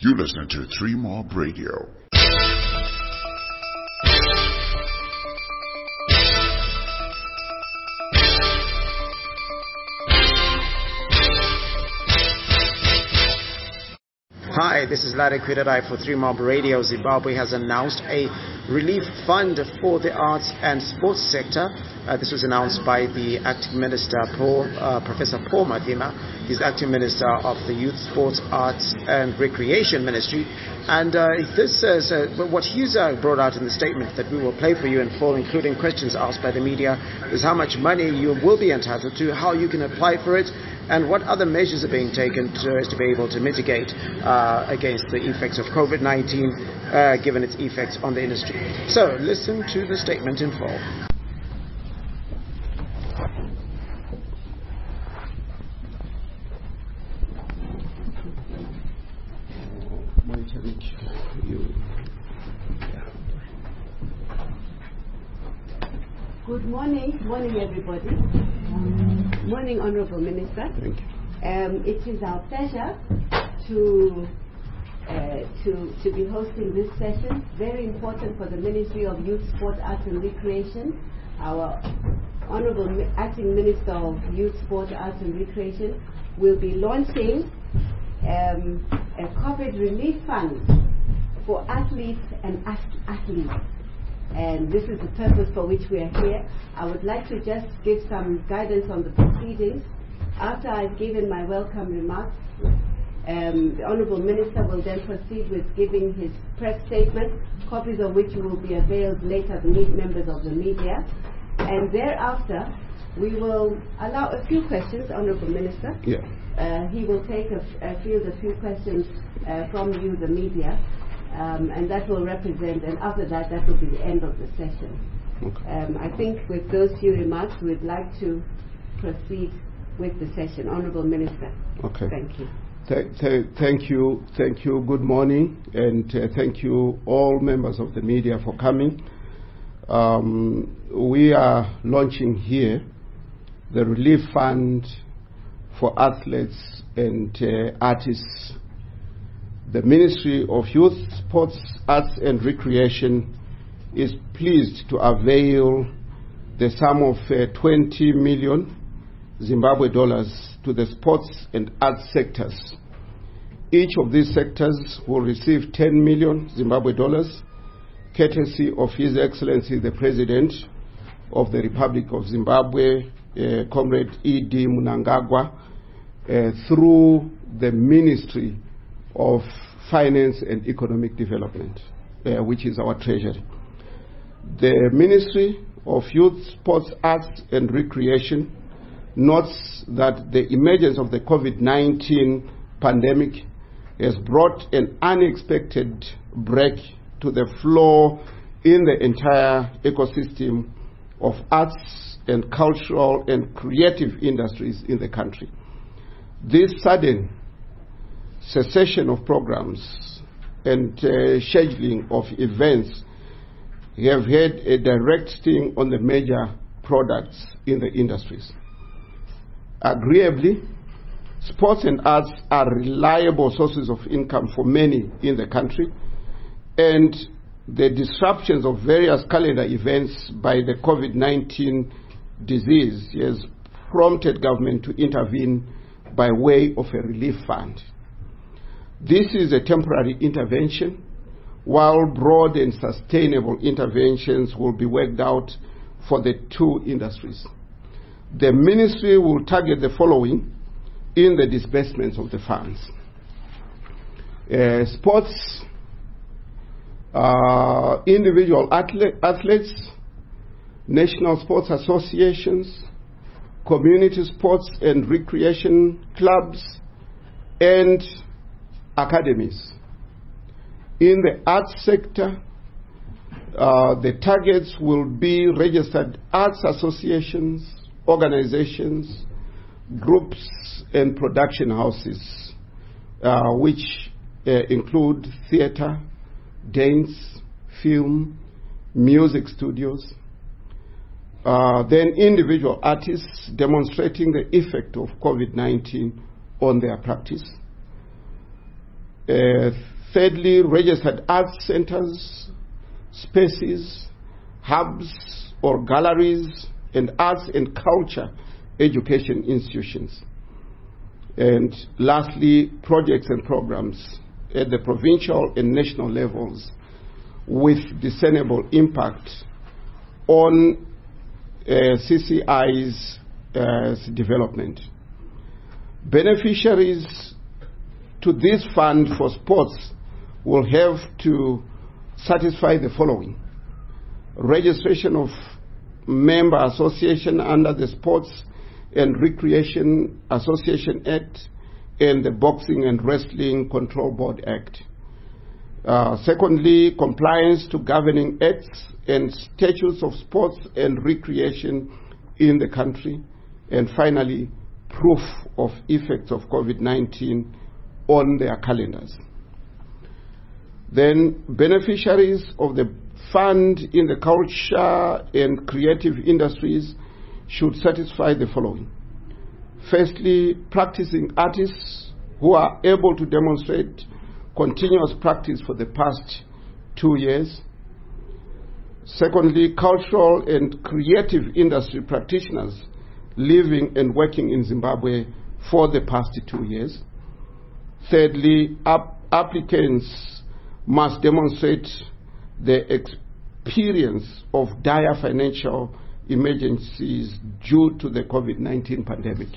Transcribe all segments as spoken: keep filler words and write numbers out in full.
You listen to Three Mob Radio. Hi, this is Larry Kwidarai for Three Mob Radio. Zimbabwe has announced a relief fund for the arts and sports sector. Uh, this was announced by the acting minister, Paul, uh, Professor Paul Mathima. He's acting minister of the Youth, Sports, Arts and Recreation Ministry. And uh, this is uh, what he's uh, brought out in the statement that we will play for you in full, including questions asked by the media, is how much money you will be entitled to, how you can apply for it, and what other measures are being taken to, to be able to mitigate uh, against the effects of COVID nineteen, uh, given its effects on the industry. So, listen to the statement in full. Good morning, morning everybody. Um, morning, Honourable Minister. Thank you. Um, it is our pleasure to uh, to to be hosting this session. Very important for the Ministry of Youth, Sport, Arts and Recreation. Our Honourable Mi- Acting Minister of Youth, Sport, Arts and Recreation will be launching um, a COVID relief fund for athletes and ath- athletes. And this is the purpose for which we are here. I would like to just give some guidance on the proceedings. After I've given my welcome remarks, um, the Honourable Minister will then proceed with giving his press statement, copies of which will be availed later to meet members of the media. And thereafter, we will allow a few questions, Honourable Minister. Yeah. Uh, he will take a, f- uh, field a few questions uh, from you, the media. Um, and that will represent, and after that, that will be the end of the session. Okay. Um, I think with those few remarks, we'd like to proceed with the session. Honourable Minister. Okay. Thank you. Th- th- thank you. Thank you. Good morning, and uh, thank you all members of the media for coming. Um, we are launching here the Relief Fund for Athletes and uh, Artists. The Ministry of Youth, Sports, Arts and Recreation is pleased to avail the sum of uh, twenty million Zimbabwe dollars to the sports and arts sectors. Each of these sectors will receive ten million Zimbabwe dollars, courtesy of His Excellency the President of the Republic of Zimbabwe, uh, Comrade E D Mnangagwa, uh, through the Ministry of Finance and Economic Development, uh, which is our treasury. The Ministry of Youth, Sports, Arts and Recreation notes that the emergence of the COVID nineteen pandemic has brought an unexpected break to the flow in the entire ecosystem of arts and cultural and creative industries in the country. This sudden cessation of programs and uh, scheduling of events have had a direct sting on the major products in the industries. Agreeably, sports and arts are reliable sources of income for many in the country, and the disruptions of various calendar events by the COVID nineteen disease has prompted government to intervene by way of a relief fund. This is a temporary intervention, while broad and sustainable interventions will be worked out for the two industries. The ministry will target the following in the disbursements of the funds. Uh, sports, uh, individual athlete, athletes, national sports associations, community sports and recreation clubs, and academies. In the arts sector, uh, the targets will be registered arts associations, organizations, groups, and production houses, uh, which uh, include theater, dance, film, music studios. Uh, then individual artists demonstrating the effect of COVID nineteen on their practice. Uh, Thirdly, registered arts centers, spaces, hubs or galleries, and arts and culture education institutions. And lastly, projects and programs at the provincial and national levels with discernible impact on uh, C C I's uh, development. Beneficiaries to this fund for sports will have to satisfy the following: registration of member association under the Sports and Recreation Association Act and the Boxing and Wrestling Control Board Act. Uh, secondly, compliance to governing acts and statutes of sports and recreation in the country. And finally, proof of effects of COVID nineteen on their calendars. Then beneficiaries of the fund in the culture and creative industries should satisfy the following. Firstly, practicing artists who are able to demonstrate continuous practice for the past two years. Secondly, cultural and creative industry practitioners living and working in Zimbabwe for the past two years. Thirdly, ap- applicants must demonstrate the experience of dire financial emergencies due to the COVID nineteen pandemic.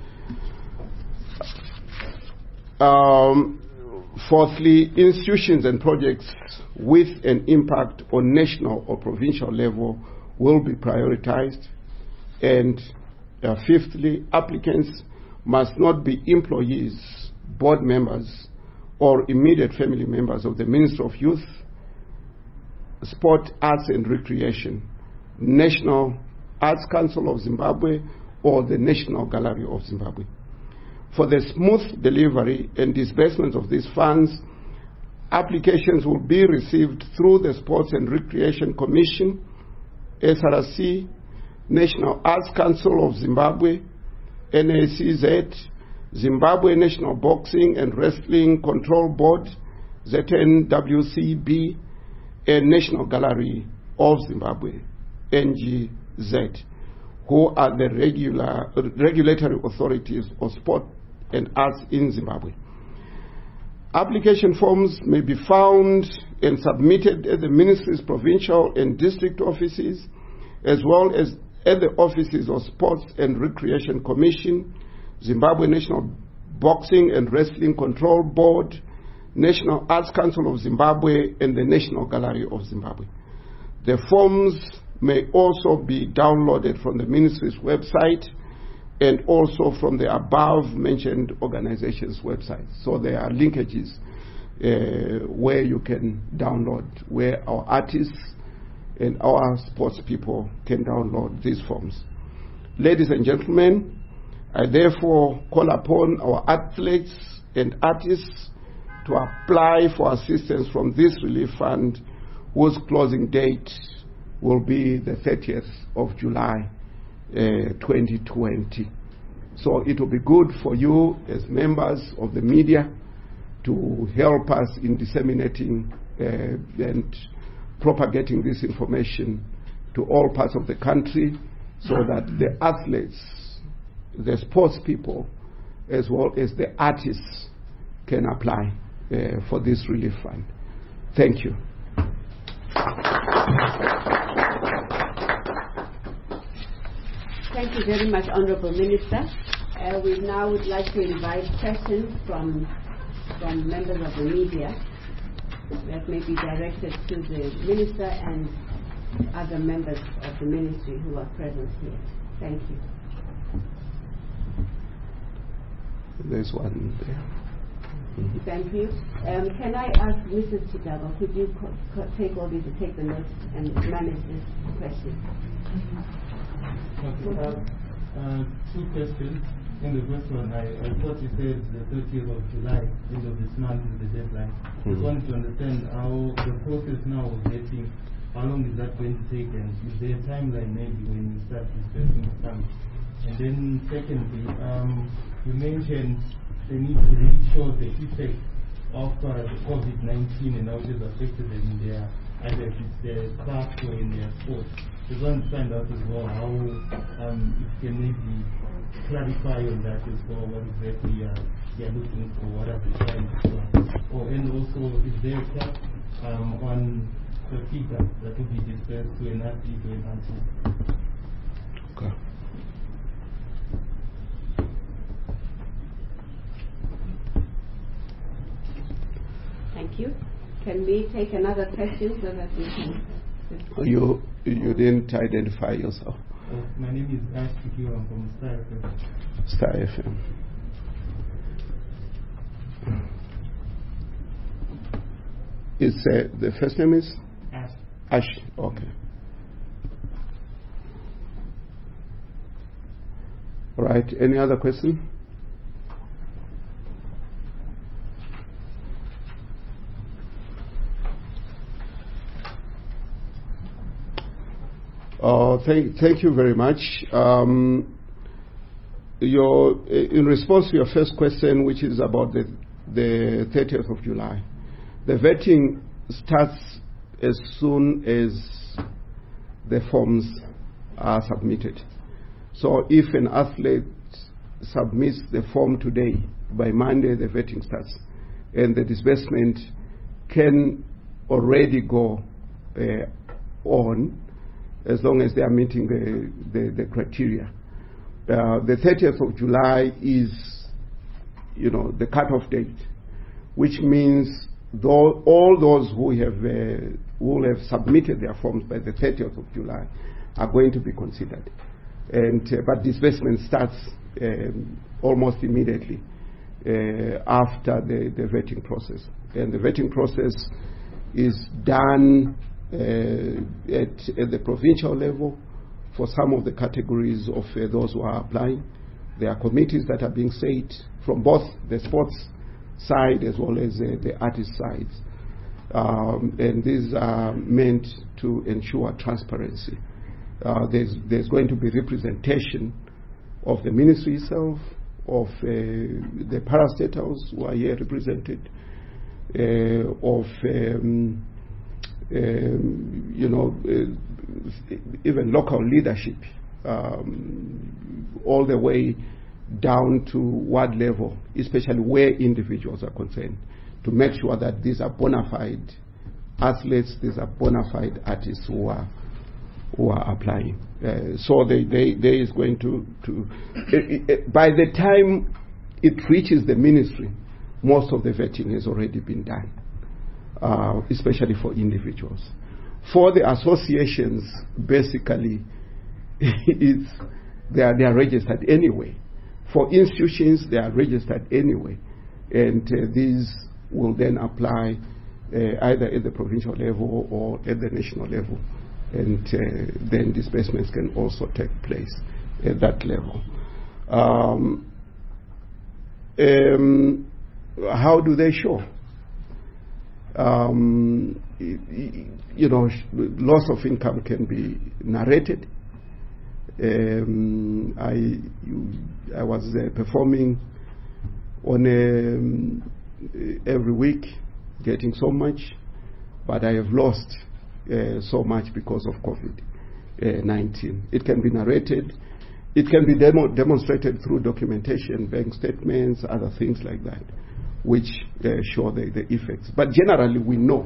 Um, fourthly, institutions and projects with an impact on national or provincial level will be prioritized. And uh, fifthly, applicants must not be employees, board members, or immediate family members of the Ministry of Youth, Sport, Arts and Recreation, National Arts Council of Zimbabwe, or the National Gallery of Zimbabwe. For the smooth delivery and disbursement of these funds, applications will be received through the Sports and Recreation Commission, S R C, National Arts Council of Zimbabwe, N A C Z, Zimbabwe National Boxing and Wrestling Control Board, Z N W C B, and National Gallery of Zimbabwe, N G Z, who are the regular, regulatory authorities of sport and arts in Zimbabwe. Application forms may be found and submitted at the Ministry's provincial and district offices, as well as at the offices of Sports and Recreation Commission, Zimbabwe National Boxing and Wrestling Control Board, National Arts Council of Zimbabwe, and the National Gallery of Zimbabwe. The forms may also be downloaded from the Ministry's website and also from the above-mentioned organizations' websites. So there are linkages uh, where you can download, where our artists and our sports people can download these forms. Ladies and gentlemen, I therefore call upon our athletes and artists to apply for assistance from this relief fund, whose closing date will be the thirtieth of July uh, twenty twenty. So it will be good for you as members of the media to help us in disseminating uh, and propagating this information to all parts of the country, so that the athletes, the sports people, as well as the artists can apply uh, for this relief fund. Thank you. Thank you very much, Honorable Minister. Uh, we now would like to invite questions from, from members of the media that may be directed to the Minister and other members of the Ministry who are present here. Thank you. There's one there. Mm-hmm. Thank you. Um, can I ask Missus Chitaba, could you co- co- take all these to take the notes and manage this question? Okay, uh, uh, two questions. In the first one, I, I thought you said the thirtieth of July, end of this month, is the deadline. Mm-hmm. Just wanted to understand how the process now of getting, how long is that going to take, and is there a timeline maybe when you start disbursing the funds? And then secondly, um, you mentioned the need to really show the effect of uh, COVID nineteen and how it has affected them in their, either if it's their craft or in their sports. We want to find out as well how um, it can maybe clarify on that as well, what exactly uh, they are looking for, what are they trying to do. Oh, and also, is there a cap um, on the figure that will be dispersed to an athlete or an artist? Okay. Thank you. Can we take another question so that we can... You, you didn't identify yourself. Uh, my name is Ash Tikiwa. I'm from Star F M. Star F M. Is uh, the first name is? Ash. Ash, okay. All right, any other question? Uh, thank, thank you very much. Um, your, in response to your first question, which is about the, the thirtieth of July, the vetting starts as soon as the forms are submitted. So if an athlete submits the form today, by Monday the vetting starts, and the disbursement can already go uh, on, as long as they are meeting the, the, the criteria. Uh, the thirtieth of July is, you know, the cutoff date, which means though all those who have uh, who have submitted their forms by the thirtieth of July are going to be considered. And uh, but disbursement starts um, almost immediately uh, after the, the vetting process, and the vetting process is done Uh, at, at the provincial level for some of the categories of uh, those who are applying. There are committees that are being set from both the sports side as well as uh, the artist sides. Um, and these are meant to ensure transparency. Uh, there's, there's going to be representation of the ministry itself, of uh, the parastatals who are here represented, uh, of um, Um, you know, uh, even local leadership, um, all the way down to ward level, especially where individuals are concerned, to make sure that these are bona fide athletes, these are bona fide artists who are who are applying. Uh, so they, they, there is going to, to it, it, by the time it reaches the ministry, most of the vetting has already been done. Uh, especially for individuals. For the associations, basically, it's, they, are, they are registered anyway. For institutions, they are registered anyway. And uh, these will then apply uh, either at the provincial level or at the national level. And uh, then disbursements can also take place at that level. Um, um, how do they show? Um, you know, loss of income can be narrated. Um, I, you, I was uh, performing on a, um, every week, getting so much, but I have lost uh, so much because of COVID nineteen. It can be narrated. It can be demo demonstrated through documentation, bank statements, other things like that, which uh, show the, the effects. But generally we know,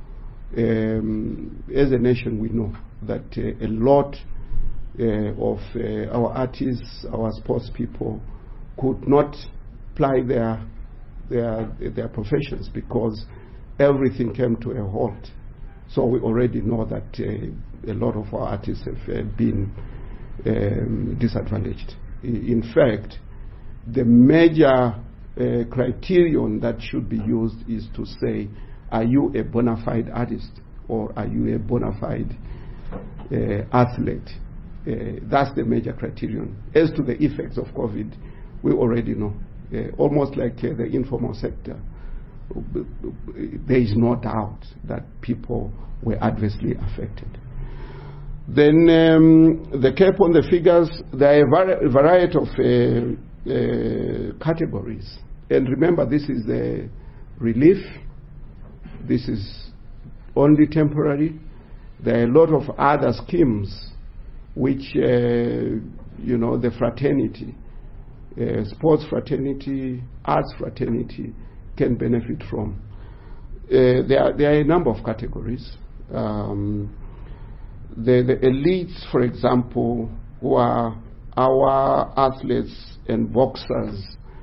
um, as a nation we know that uh, a lot uh, of uh, our artists, our sports people could not ply their, their, their professions because everything came to a halt. So we already know that uh, a lot of our artists have uh, been um, disadvantaged. In fact, the major Uh, criterion that should be used is to say, are you a bona fide artist or are you a bona fide uh, athlete? Uh, that's the major criterion. As to the effects of COVID, we already know. Uh, almost like uh, the informal sector, there is no doubt that people were adversely affected. Then um, the cap on the figures, there are a vari variety of uh, uh, categories. And remember, this is the, relief. This is only temporary. There are a lot of other schemes which, uh, you know, the fraternity, uh, sports fraternity, arts fraternity can benefit from. Uh, there, are, there are a number of categories. Um, the, the elites, for example, who are our athletes and boxers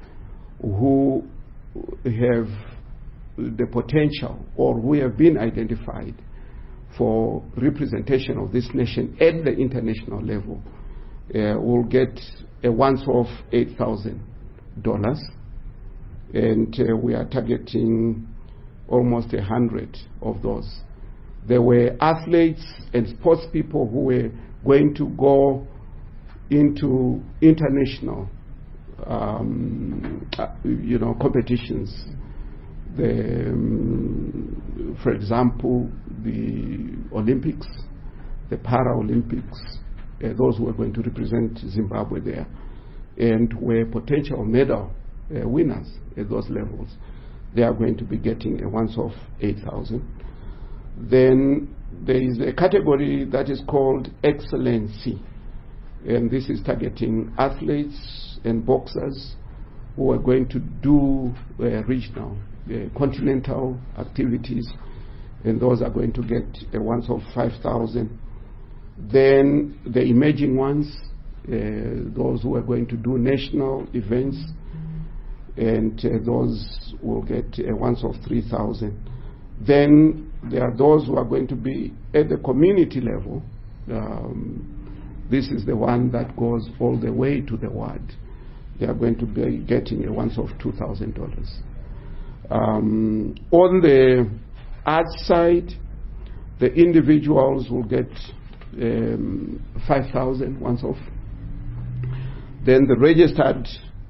who have the potential or who have been identified for representation of this nation at the international level, uh, will get a once-off eight thousand dollars, and uh, we are targeting almost a hundred of those. There were athletes and sports people who were going to go into international, um, uh, you know, competitions. The, um, for example, the Olympics, the Paralympics, uh, those who are going to represent Zimbabwe there, and were potential medal uh, winners at those levels, they are going to be getting a once-off eight thousand. Then there is a category that is called excellency, and this is targeting athletes and boxers who are going to do uh, regional, uh, continental activities, and those are going to get a once-off five thousand. Then the emerging ones, uh, those who are going to do national events, and uh, those will get a once-off three thousand. Then there are those who are going to be at the community level. Um, this is the one that goes all the way to the ward. They are going to be getting a once-off two thousand dollars. Um, on the arts side, the individuals will get um, five thousand once-off. Then the registered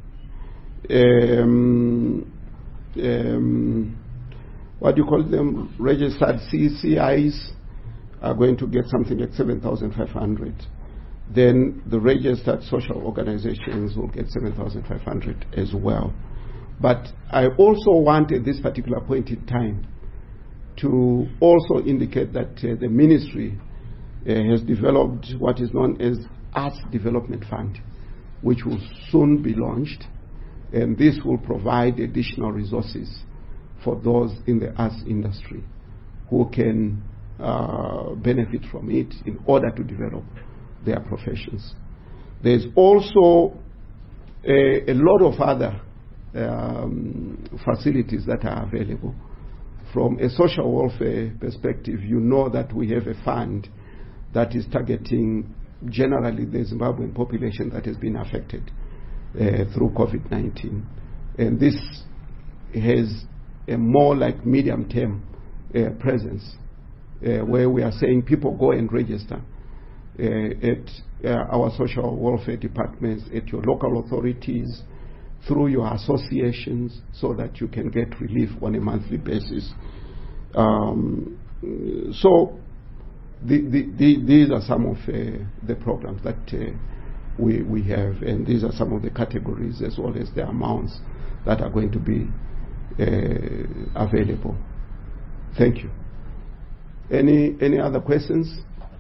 um, um, what do you call them, registered C C Is are going to get something like seven thousand five hundred. Then the registered social organizations will get seven thousand five hundred as well. But I also want at this particular point in time to also indicate that uh, the ministry uh, has developed what is known as Arts Development Fund, which will soon be launched, and this will provide additional resources for those in the arts industry who can uh, benefit from it in order to develop their professions. There's also a, a lot of other um, facilities that are available. From a social welfare perspective, you know that we have a fund that is targeting generally the Zimbabwean population that has been affected uh, through COVID nineteen. And this has a more like medium-term uh, presence uh, where we are saying people go and register uh, at uh, our social welfare departments, at your local authorities, through your associations, so that you can get relief on a monthly basis. Um, so the, the, the, these are some of uh, the programs that uh, we, we have, and these are some of the categories as well as the amounts that are going to be uh, available. Thank you. Any, any other questions?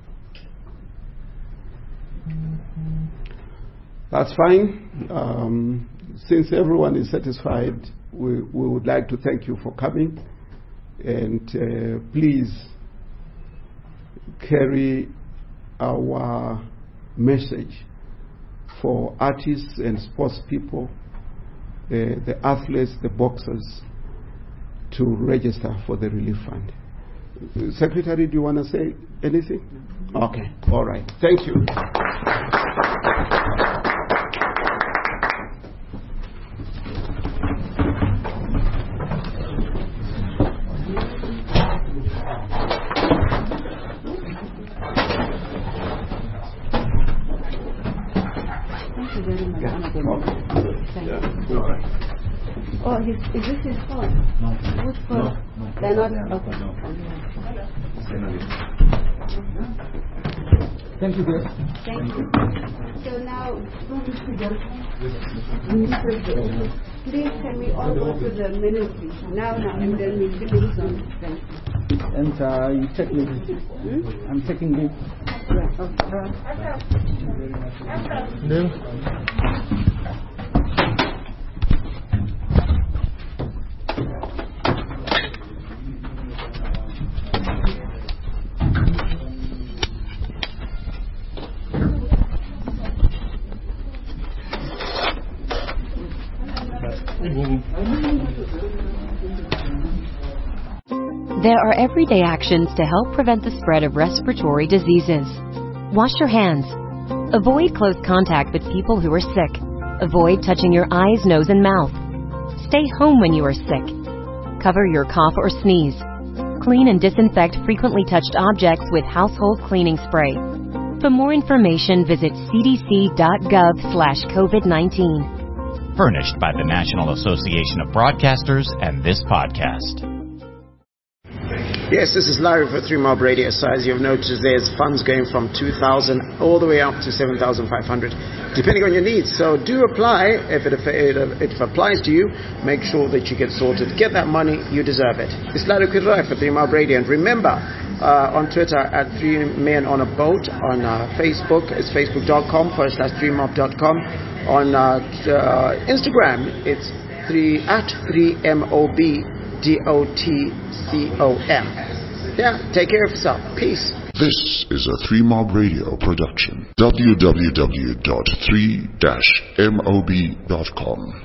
That's fine. Um, since everyone is satisfied, we, we would like to thank you for coming, and uh, please carry our message for artists and sports people, uh, the athletes, the boxers, to register for the relief fund. Secretary, do you want to say anything? Okay, all right. Thank you. Thank you very much. Yeah. Okay. Yeah. All right. Oh, his, is this his phone? No. Whose phone? No, no. They're not? No. Okay. No. Okay. Thank you, guys. Thank you. So now, please can we all go to the ministry now, now, and then we finish on. Thank you. And uh, you check me. Hmm? I'm checking me. Yeah, okay. Then, There are everyday actions to help prevent the spread of respiratory diseases. Wash your hands. Avoid close contact with people who are sick. Avoid touching your eyes, nose, and mouth. Stay home when you are sick. Cover your cough or sneeze. Clean and disinfect frequently touched objects with household cleaning spray. For more information, visit c d c dot gov slash covid nineteen. Furnished by the National Association of Broadcasters and this podcast. Yes, this is Larry for Three Mob Radio. So as you've noticed, there's funds going from two thousand all the way up to seven thousand five hundred, depending on your needs. So do apply. If it, if it, if it applies to you, make sure that you get sorted. Get that money. You deserve it. It's Larry Kudrai for Three Mob Radio. And remember, uh, on Twitter at Three Men on a Boat. On uh, Facebook, it's facebook.com forward slash three mob dot com. On uh, uh, Instagram, it's three at three M O B D O T C O M. Yeah, take care of yourself. Peace. This is a Three Mob Radio production. w w w dot three mob dot com